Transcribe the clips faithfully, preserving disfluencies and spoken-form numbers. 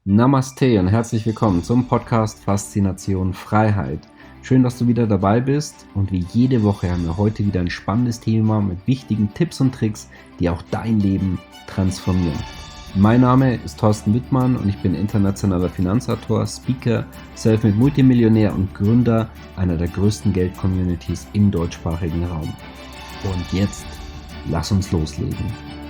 Namaste und herzlich willkommen zum Podcast Faszination Freiheit. Schön, dass du wieder dabei bist und wie jede Woche haben wir heute wieder ein spannendes Thema mit wichtigen Tipps und Tricks, die auch dein Leben transformieren. Mein Name ist Thorsten Wittmann und ich bin internationaler Finanzautor, Speaker, Selfmade Multimillionär und Gründer einer der größten Geld-Communities im deutschsprachigen Raum. Und jetzt, lass uns loslegen.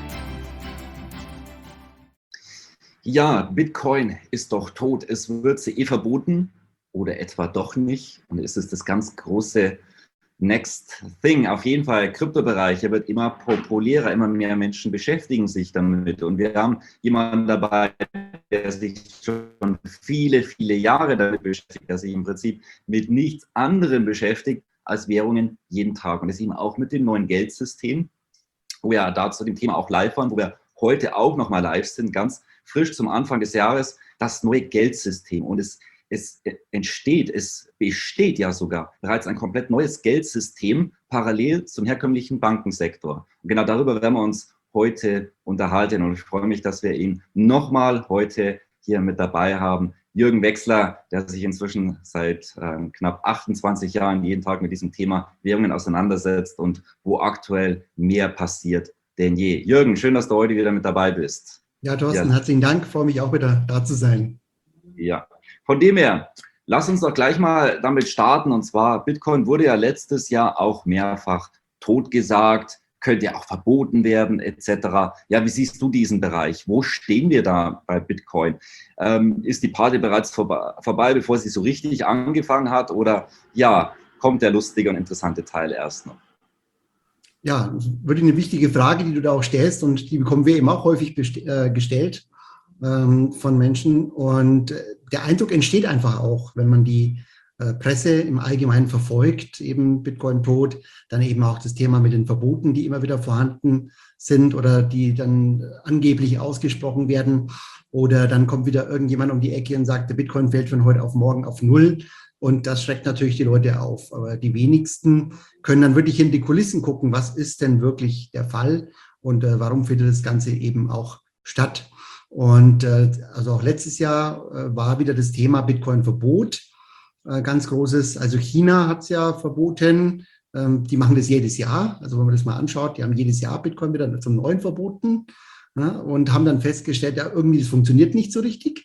Ja, Bitcoin ist doch tot. Es wird sie eh verboten oder etwa doch nicht. Und es ist das ganz große Next Thing. Auf jeden Fall, Kryptobereich, er wird immer populärer, immer mehr Menschen beschäftigen sich damit. Und wir haben jemanden dabei, der sich schon viele, viele Jahre damit beschäftigt, der sich im Prinzip mit nichts anderem beschäftigt als Währungen jeden Tag. Und das eben auch mit dem neuen Geldsystem, wo wir da zu dem Thema auch live waren, wo wir heute auch nochmal live sind, ganz frisch zum Anfang des Jahres, das neue Geldsystem. Und es, es entsteht, es besteht ja sogar bereits ein komplett neues Geldsystem parallel zum herkömmlichen Bankensektor. Und genau darüber werden wir uns heute unterhalten. Und ich freue mich, dass wir ihn nochmal heute hier mit dabei haben. Jürgen Wechsler, der sich inzwischen seit äh, knapp achtundzwanzig Jahren jeden Tag mit diesem Thema Währungen auseinandersetzt und wo aktuell mehr passiert denn je. Jürgen, schön, dass du heute wieder mit dabei bist. Ja, Thorsten, ja. Herzlichen Dank. Ich freue mich auch wieder da zu sein. Ja, von dem her, lass uns doch gleich mal damit starten. Und zwar, Bitcoin wurde ja letztes Jahr auch mehrfach totgesagt, könnte ja auch verboten werden, et cetera. Ja, wie siehst du diesen Bereich? Wo stehen wir da bei Bitcoin? Ähm, ist die Party bereits vorbei, vorbei, bevor sie so richtig angefangen hat? Oder ja, kommt der lustige und interessante Teil erst noch? Ja, wirklich eine wichtige Frage, die du da auch stellst, und die bekommen wir eben auch häufig äh, gestellt ähm, von Menschen. Und der Eindruck entsteht einfach auch, wenn man die äh, Presse im Allgemeinen verfolgt, eben Bitcoin tot, dann eben auch das Thema mit den Verboten, die immer wieder vorhanden sind oder die dann angeblich ausgesprochen werden. Oder dann kommt wieder irgendjemand um die Ecke und sagt, der Bitcoin fällt von heute auf morgen auf Null. Und das schreckt natürlich die Leute auf. Aber die wenigsten können dann wirklich in die Kulissen gucken, was ist denn wirklich der Fall und äh, warum findet das Ganze eben auch statt. Und äh, also auch letztes Jahr äh, war wieder das Thema Bitcoin-Verbot äh, ganz großes. Also China hat es ja verboten. Ähm, die machen das jedes Jahr. Also wenn man das mal anschaut, die haben jedes Jahr Bitcoin wieder zum Neuen verboten, ja, und haben dann festgestellt, ja, irgendwie das funktioniert nicht so richtig.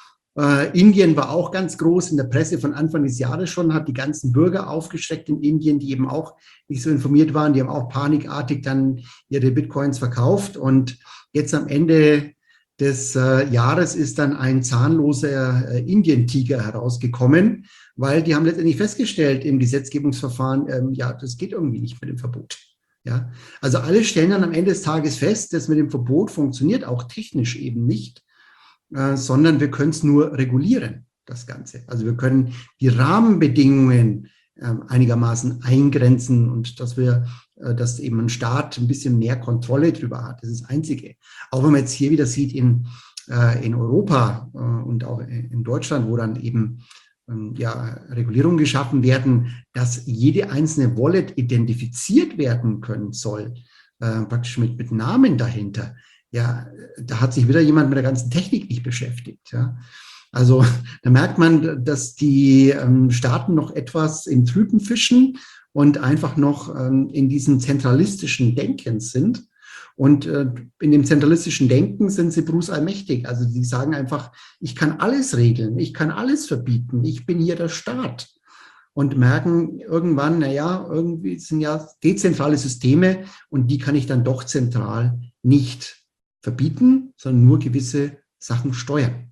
Uh, Indien war auch ganz groß in der Presse von Anfang des Jahres schon, hat die ganzen Bürger aufgeschreckt in Indien, die eben auch nicht so informiert waren, die haben auch panikartig dann ihre Bitcoins verkauft, und jetzt am Ende des uh, Jahres ist dann ein zahnloser uh, Indien-Tiger herausgekommen, weil die haben letztendlich festgestellt im Gesetzgebungsverfahren, ähm, ja, das geht irgendwie nicht mit dem Verbot. Ja? Also alle stellen dann am Ende des Tages fest, dass mit dem Verbot funktioniert auch technisch eben nicht, sondern wir können es nur regulieren, das Ganze. Also wir können die Rahmenbedingungen äh, einigermaßen eingrenzen, und dass wir, äh, dass eben ein Staat ein bisschen mehr Kontrolle drüber hat. Das ist das Einzige. Auch wenn man jetzt hier wieder sieht in, äh, in Europa äh, und auch in Deutschland, wo dann eben äh, ja, Regulierungen geschaffen werden, dass jede einzelne Wallet identifiziert werden können soll, äh, praktisch mit, mit Namen dahinter. Ja, da hat sich wieder jemand mit der ganzen Technik nicht beschäftigt. Ja. Also da merkt man, dass die ähm, Staaten noch etwas im Trüben fischen und einfach noch ähm, in diesem zentralistischen Denken sind. Und äh, in dem zentralistischen Denken sind sie Bruce allmächtig. Also die sagen einfach, ich kann alles regeln, ich kann alles verbieten, ich bin hier der Staat. Und merken irgendwann, naja, irgendwie sind ja dezentrale Systeme, und die kann ich dann doch zentral nicht verbieten, sondern nur gewisse Sachen steuern.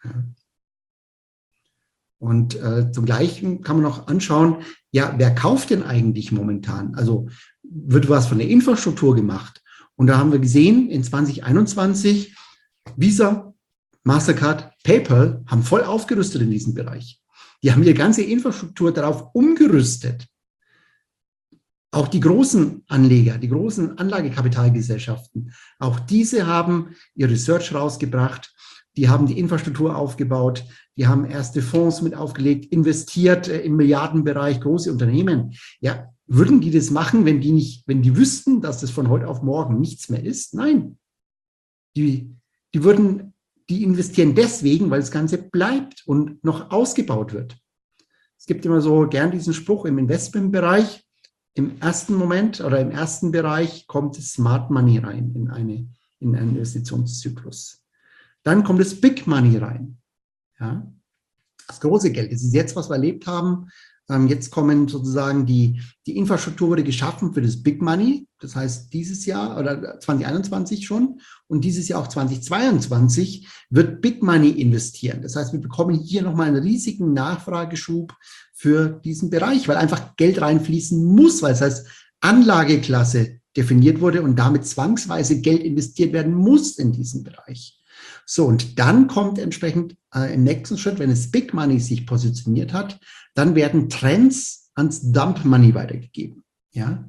Und äh, zum Gleichen kann man auch anschauen, ja, wer kauft denn eigentlich momentan? Also wird was von der Infrastruktur gemacht? Und da haben wir gesehen, in zwanzig einundzwanzig, Visa, Mastercard, PayPal haben voll aufgerüstet in diesem Bereich. Die haben ihre ganze Infrastruktur darauf umgerüstet. Auch die großen Anleger, die großen Anlagekapitalgesellschaften, auch diese haben ihr Research rausgebracht, die haben die Infrastruktur aufgebaut, die haben erste Fonds mit aufgelegt, investiert äh, im Milliardenbereich, große Unternehmen. Ja, würden die das machen, wenn die nicht, wenn die wüssten, dass das von heute auf morgen nichts mehr ist? Nein. Die, die würden die investieren deswegen, weil das Ganze bleibt und noch ausgebaut wird. Es gibt immer so gern diesen Spruch im Investmentbereich, im ersten Moment oder im ersten Bereich kommt das Smart Money rein in, eine, in einen Investitionszyklus. Dann kommt das Big Money rein. Ja? Das große Geld. Das ist jetzt, was wir erlebt haben. Jetzt kommen sozusagen die, die Infrastruktur wurde geschaffen für das Big Money. Das heißt, dieses Jahr oder zwanzig einundzwanzig schon und dieses Jahr auch zwanzig zweiundzwanzig wird Big Money investieren. Das heißt, wir bekommen hier nochmal einen riesigen Nachfrageschub für diesen Bereich, weil einfach Geld reinfließen muss, weil es als Anlageklasse definiert wurde und damit zwangsweise Geld investiert werden muss in diesen Bereich. So, und dann kommt entsprechend äh, im nächsten Schritt, wenn es Big Money sich positioniert hat, dann werden Trends ans Dump Money weitergegeben. Ja?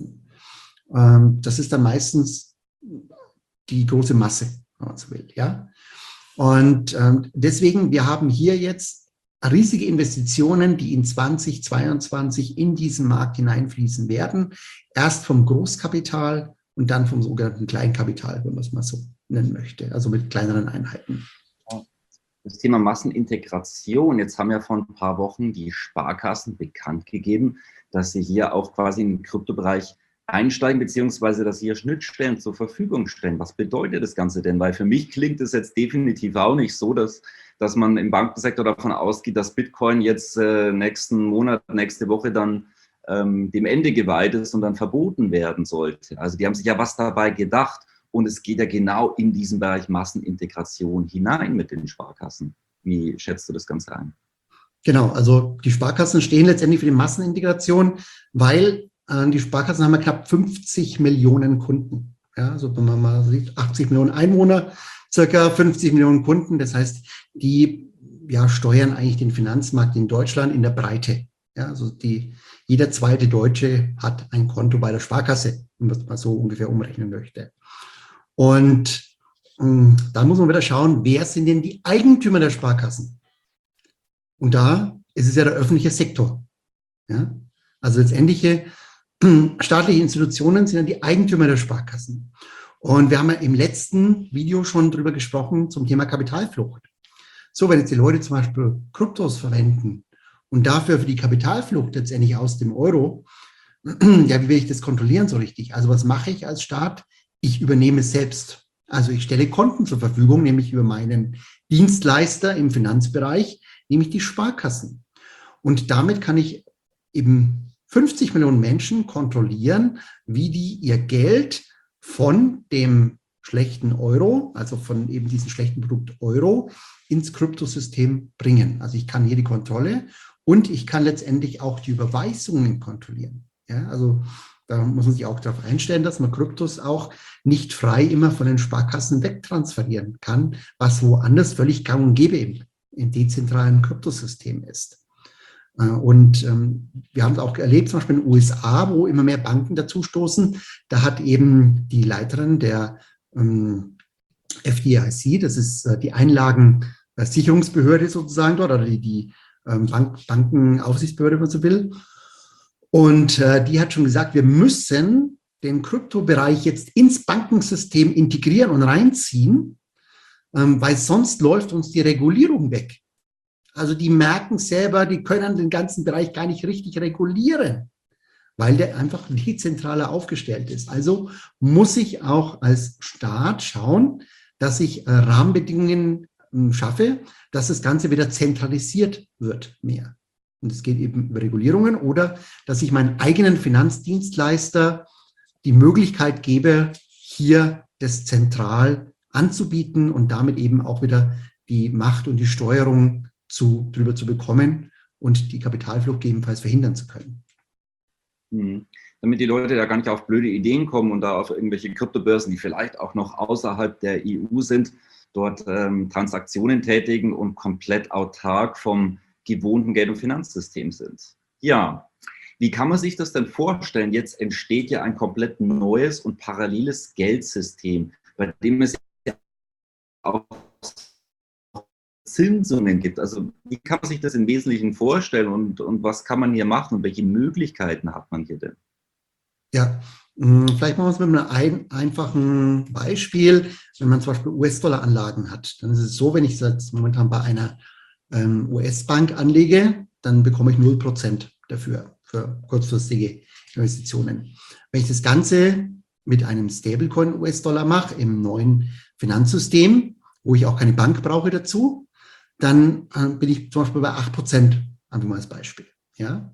Ähm, das ist dann meistens die große Masse, wenn man so will. Ja? Und ähm, deswegen, wir haben hier jetzt riesige Investitionen, die in zwanzig zweiundzwanzig in diesen Markt hineinfließen werden. Erst vom Großkapital und dann vom sogenannten Kleinkapital, wenn man es mal so nennen möchte, also mit kleineren Einheiten. Das Thema Massenintegration. Jetzt haben ja vor ein paar Wochen die Sparkassen bekannt gegeben, dass sie hier auch quasi in den Kryptobereich einsteigen, beziehungsweise dass sie hier Schnittstellen zur Verfügung stellen. Was bedeutet das Ganze denn? Weil für mich klingt es jetzt definitiv auch nicht so, dass, dass man im Bankensektor davon ausgeht, dass Bitcoin jetzt äh, nächsten Monat, nächste Woche dann ähm, dem Ende geweiht ist und dann verboten werden sollte. Also die haben sich ja was dabei gedacht. Und es geht ja genau in diesen Bereich Massenintegration hinein mit den Sparkassen. Wie schätzt du das Ganze ein? Genau, also die Sparkassen stehen letztendlich für die Massenintegration, weil äh, die Sparkassen haben ja knapp fünfzig Millionen Kunden. Ja, also wenn man mal sieht, achtzig Millionen Einwohner, circa fünfzig Millionen Kunden. Das heißt, die ja, steuern eigentlich den Finanzmarkt in Deutschland in der Breite. Ja, also die, jeder zweite Deutsche hat ein Konto bei der Sparkasse, wenn man es mal so ungefähr umrechnen möchte. Und ähm, da muss man wieder schauen, wer sind denn die Eigentümer der Sparkassen? Und da ist es ja der öffentliche Sektor. Ja? Also letztendliche äh, staatliche Institutionen sind ja die Eigentümer der Sparkassen. Und wir haben ja im letzten Video schon drüber gesprochen zum Thema Kapitalflucht. So, wenn jetzt die Leute zum Beispiel Kryptos verwenden und dafür für die Kapitalflucht letztendlich aus dem Euro, ja, wie will ich das kontrollieren so richtig? Also was mache ich als Staat? Ich übernehme es selbst. Also ich stelle Konten zur Verfügung, nämlich über meinen Dienstleister im Finanzbereich, nämlich die Sparkassen. Und damit kann ich eben fünfzig Millionen Menschen kontrollieren, wie die ihr Geld von dem schlechten Euro, also von eben diesem schlechten Produkt Euro, ins Kryptosystem bringen. Also ich kann hier die Kontrolle und ich kann letztendlich auch die Überweisungen kontrollieren. Ja, also da muss man sich auch darauf einstellen, dass man Kryptos auch nicht frei immer von den Sparkassen wegtransferieren kann, was woanders völlig gang und gäbe im, im dezentralen Kryptosystem ist. Und ähm, wir haben es auch erlebt, zum Beispiel in den U S A, wo immer mehr Banken dazustoßen. Da hat eben die Leiterin der ähm, F D I C, das ist äh, die Einlagensicherungsbehörde sozusagen dort, oder die, die ähm, Bank, Bankenaufsichtsbehörde, wenn man so will. Und äh, die hat schon gesagt, wir müssen den Kryptobereich jetzt ins Bankensystem integrieren und reinziehen, ähm, weil sonst läuft uns die Regulierung weg. Also die merken selber, die können den ganzen Bereich gar nicht richtig regulieren, weil der einfach dezentraler aufgestellt ist. Also muss ich auch als Staat schauen, dass ich äh, Rahmenbedingungen äh, schaffe, dass das Ganze wieder zentralisiert wird mehr. Und es geht eben über Regulierungen oder dass ich meinen eigenen Finanzdienstleister die Möglichkeit gebe, hier das zentral anzubieten und damit eben auch wieder die Macht und die Steuerung zu, drüber zu bekommen und die Kapitalflucht gegebenenfalls verhindern zu können. Mhm. Damit die Leute da gar nicht auf blöde Ideen kommen und da auf irgendwelche Kryptobörsen, die vielleicht auch noch außerhalb der E U sind, dort ähm, Transaktionen tätigen und komplett autark vom gewohnten Geld- und Finanzsystem sind. Ja, wie kann man sich das denn vorstellen? Jetzt entsteht ja ein komplett neues und paralleles Geldsystem, bei dem es ja auch Zinsungen gibt. Also wie kann man sich das im Wesentlichen vorstellen und, und was kann man hier machen und welche Möglichkeiten hat man hier denn? Ja, Vielleicht machen wir es mit einem ein, einfachen Beispiel. Wenn man zum Beispiel U S-Dollar-Anlagen hat, dann ist es so, wenn ich jetzt momentan bei einer ähm, U S-Bank anlege, dann bekomme ich null Prozent dafür, für kurzfristige Investitionen. Wenn ich das Ganze mit einem Stablecoin U S-Dollar mache, im neuen Finanzsystem, wo ich auch keine Bank brauche dazu, dann äh, bin ich zum Beispiel bei acht Prozent, einfach mal als Beispiel. Ja?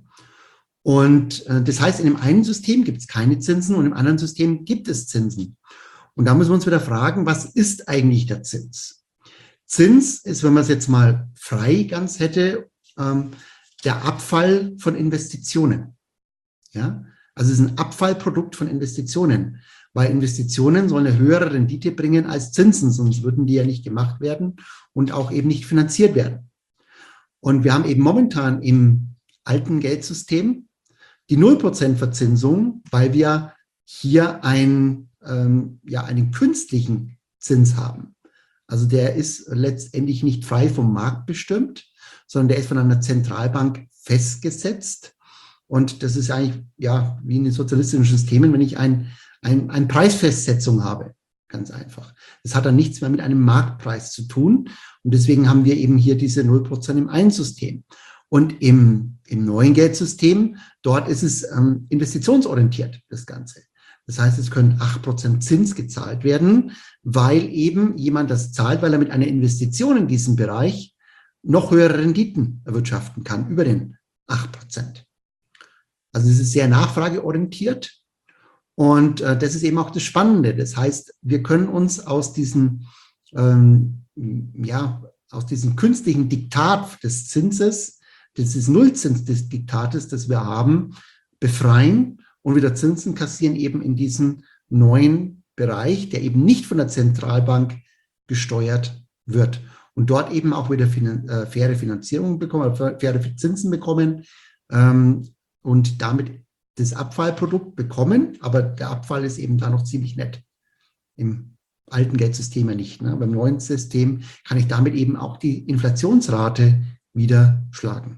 Und äh, das heißt, in dem einen System gibt es keine Zinsen und im anderen System gibt es Zinsen. Und da müssen wir uns wieder fragen, was ist eigentlich der Zins? Zins ist, wenn man es jetzt mal frei ganz hätte, ähm, der Abfall von Investitionen. Ja? Also es ist ein Abfallprodukt von Investitionen, weil Investitionen sollen eine höhere Rendite bringen als Zinsen, sonst würden die ja nicht gemacht werden und auch eben nicht finanziert werden. Und wir haben eben momentan im alten Geldsystem die null Prozent Verzinsung, weil wir hier ein, ähm, ja, einen künstlichen Zins haben. Also der ist letztendlich nicht frei vom Markt bestimmt, sondern der ist von einer Zentralbank festgesetzt. Und das ist eigentlich ja wie in den sozialistischen Systemen, wenn ich ein, ein, eine Preisfestsetzung habe. Ganz einfach. Das hat dann nichts mehr mit einem Marktpreis zu tun. Und deswegen haben wir eben hier diese null Prozent im einen System. Und im, im neuen Geldsystem, dort ist es ähm, investitionsorientiert, das Ganze. Das heißt, es können acht Prozent Zins gezahlt werden, weil eben jemand das zahlt, weil er mit einer Investition in diesem Bereich noch höhere Renditen erwirtschaften kann, über den acht Prozent. Also es ist sehr nachfrageorientiert und äh, das ist eben auch das Spannende. Das heißt, wir können uns aus diesem, ähm, ja, aus diesem künstlichen Diktat des Zinses, des Nullzins des Diktates, das wir haben, befreien und wieder Zinsen kassieren eben in diesen neuen Bereich, der eben nicht von der Zentralbank gesteuert wird. Und dort eben auch wieder finan- äh, faire Finanzierung bekommen, faire Zinsen bekommen ähm, und damit das Abfallprodukt bekommen. Aber der Abfall ist eben da noch ziemlich nett. Im alten Geldsystem ja nicht. Ne? Beim neuen System kann ich damit eben auch die Inflationsrate wieder schlagen.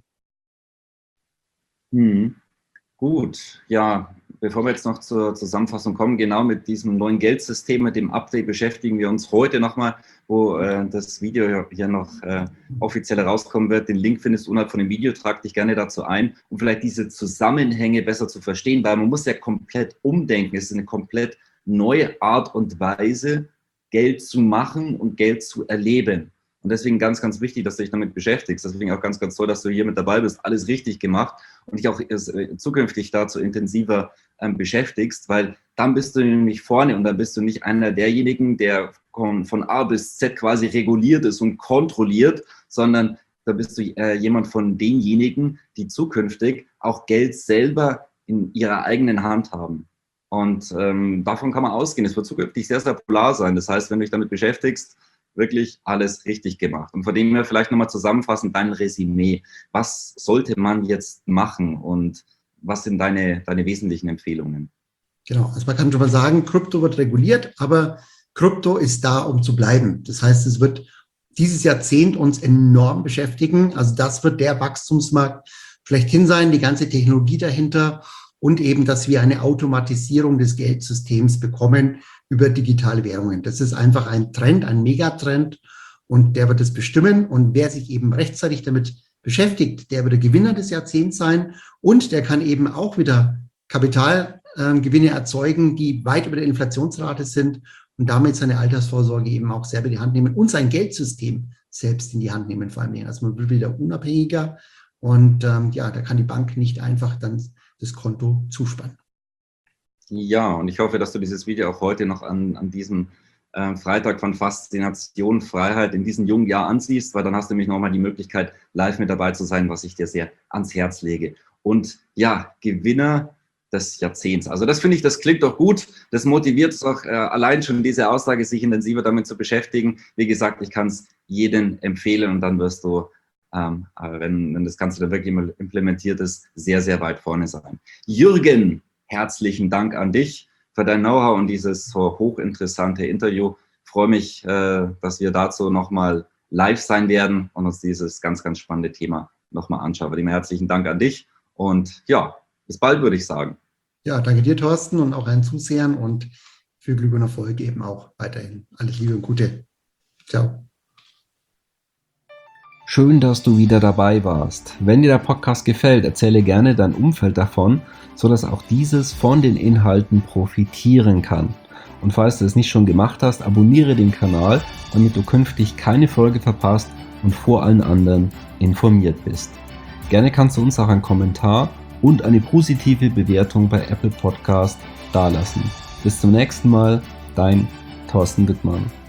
Hm. Gut, ja, bevor wir jetzt noch zur Zusammenfassung kommen, genau mit diesem neuen Geldsystem, mit dem Update beschäftigen wir uns heute nochmal, wo äh, das Video hier noch äh, offiziell herauskommen wird. Den Link findest du unterhalb von dem Video, trag dich gerne dazu ein, um vielleicht diese Zusammenhänge besser zu verstehen, weil man muss ja komplett umdenken. Es ist eine komplett neue Art und Weise, Geld zu machen und Geld zu erleben. Und deswegen ganz, ganz wichtig, dass du dich damit beschäftigst. Deswegen auch ganz, ganz toll, dass du hier mit dabei bist. Alles richtig gemacht und dich auch zukünftig dazu intensiver ähm, beschäftigst, weil dann bist du nämlich vorne und dann bist du nicht einer derjenigen, der von, von A bis Z quasi reguliert ist und kontrolliert, sondern da bist du äh, jemand von denjenigen, die zukünftig auch Geld selber in ihrer eigenen Hand haben. Und ähm, davon kann man ausgehen. Es wird zukünftig sehr, sehr polar sein. Das heißt, wenn du dich damit beschäftigst, wirklich alles richtig gemacht. Und von dem her vielleicht nochmal zusammenfassend dein Resümee. Was sollte man jetzt machen und was sind deine, deine wesentlichen Empfehlungen? Genau, also man kann schon mal sagen, Krypto wird reguliert, aber Krypto ist da, um zu bleiben. Das heißt, es wird dieses Jahrzehnt uns enorm beschäftigen. Also das wird der Wachstumsmarkt schlechthin sein, die ganze Technologie dahinter und eben, dass wir eine Automatisierung des Geldsystems bekommen über digitale Währungen. Das ist einfach ein Trend, ein Megatrend und der wird es bestimmen. Und wer sich eben rechtzeitig damit beschäftigt, der wird der Gewinner des Jahrzehnts sein und der kann eben auch wieder Kapitalgewinne äh, erzeugen, die weit über der Inflationsrate sind und damit seine Altersvorsorge eben auch selber in die Hand nehmen und sein Geldsystem selbst in die Hand nehmen, vor allem. Also man wird wieder unabhängiger und ähm, ja, da kann die Bank nicht einfach dann das Konto zuspannen. Ja, und ich hoffe, dass du dieses Video auch heute noch an, an diesem äh, Freitag von Faszination, Freiheit in diesem jungen Jahr ansiehst, weil dann hast du nämlich nochmal die Möglichkeit, live mit dabei zu sein, was ich dir sehr ans Herz lege. Und ja, Gewinner des Jahrzehnts. Also das finde ich, das klingt doch gut. Das motiviert es auch äh, allein schon diese Aussage, sich intensiver damit zu beschäftigen. Wie gesagt, ich kann es jedem empfehlen und dann wirst du, ähm, wenn, wenn das Ganze dann wirklich implementiert ist, sehr, sehr weit vorne sein. Jürgen, herzlichen Dank an dich für dein Know-how und dieses so hochinteressante Interview. Ich freue mich, äh, dass wir dazu nochmal live sein werden und uns dieses ganz, ganz spannende Thema nochmal anschauen. Von dem herzlichen Dank an dich und ja, bis bald, würde ich sagen. Ja, danke dir, Thorsten, und auch allen Zusehern und viel Glück und Erfolg eben auch weiterhin. Alles Liebe und Gute. Ciao. Schön, dass du wieder dabei warst. Wenn dir der Podcast gefällt, erzähle gerne dein Umfeld davon, sodass auch dieses von den Inhalten profitieren kann. Und falls du es nicht schon gemacht hast, abonniere den Kanal, damit du künftig keine Folge verpasst und vor allen anderen informiert bist. Gerne kannst du uns auch einen Kommentar und eine positive Bewertung bei Apple Podcast dalassen. Bis zum nächsten Mal, dein Thorsten Wittmann.